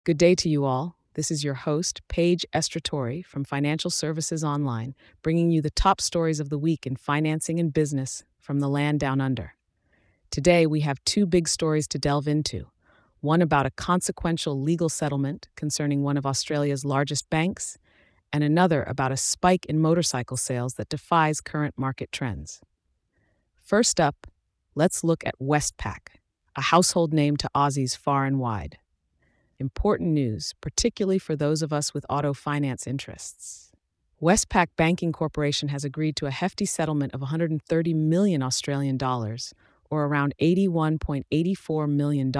Good day to you all. This is your host, Paige Estratori from Financial Services Online, bringing you the top stories of the week in financing and business from the land down under. Today, we have two big stories to delve into, one about a consequential legal settlement concerning one of Australia's largest banks, and another about a spike in motorcycle sales that defies current market trends. First up, let's look at Westpac, a household name to Aussies far and wide. Important news, particularly for those of us with auto finance interests. Westpac Banking Corporation has agreed to a hefty settlement of 130 million Australian dollars, or around $81.84 million,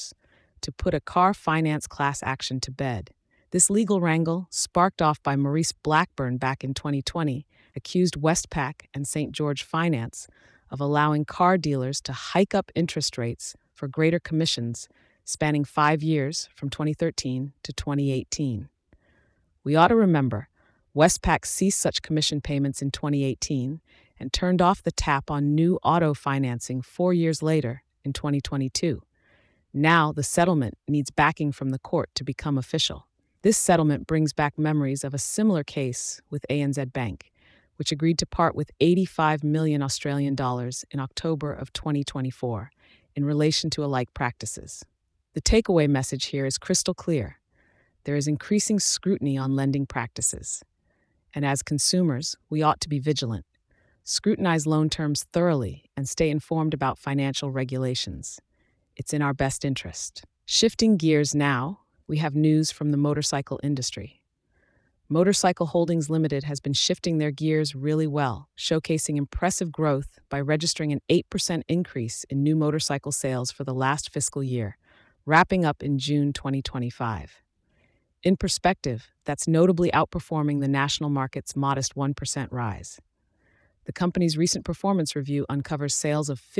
to put a car finance class action to bed. This legal wrangle, sparked off by Maurice Blackburn back in 2020, accused Westpac and St. George Finance of allowing car dealers to hike up interest rates for greater commissions spanning 5 years from 2013 to 2018. We ought to remember, Westpac ceased such commission payments in 2018 and turned off the tap on new auto financing 4 years later in 2022. Now, the settlement needs backing from the court to become official. This settlement brings back memories of a similar case with ANZ Bank, which agreed to part with 85 million Australian dollars in October of 2024 in relation to alike practices. The takeaway message here is crystal clear. There is increasing scrutiny on lending practices. And as consumers, we ought to be vigilant. Scrutinize loan terms thoroughly and stay informed about financial regulations. It's in our best interest. Shifting gears now, we have news from the motorcycle industry. Motorcycle Holdings Limited has been shifting their gears really well, showcasing impressive growth by registering an 8% increase in new motorcycle sales for the last fiscal year, wrapping up in June 2025. In perspective, that's notably outperforming the national market's modest 1% rise. The company's recent performance review uncovers sales of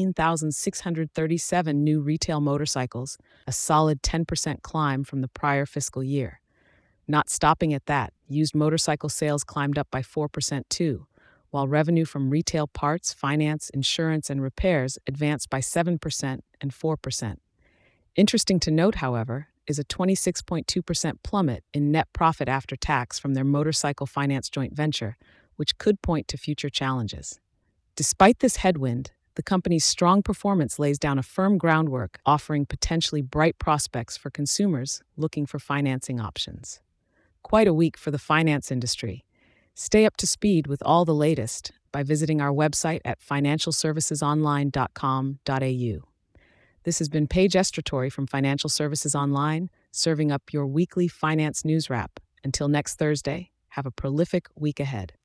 15,637 new retail motorcycles, a solid 10% climb from the prior fiscal year. Not stopping at that, used motorcycle sales climbed up by 4% too, while revenue from retail parts, finance, insurance, and repairs advanced by 7% and 4%. Interesting to note, however, is a 26.2% plummet in net profit after tax from their motorcycle finance joint venture, which could point to future challenges. Despite this headwind, the company's strong performance lays down a firm groundwork, offering potentially bright prospects for consumers looking for financing options. Quite a week for the finance industry. Stay up to speed with all the latest by visiting our website at financialservicesonline.com.au. This has been Paige Estratori from Financial Services Online, serving up your weekly finance news wrap. Until next Thursday, have a prolific week ahead.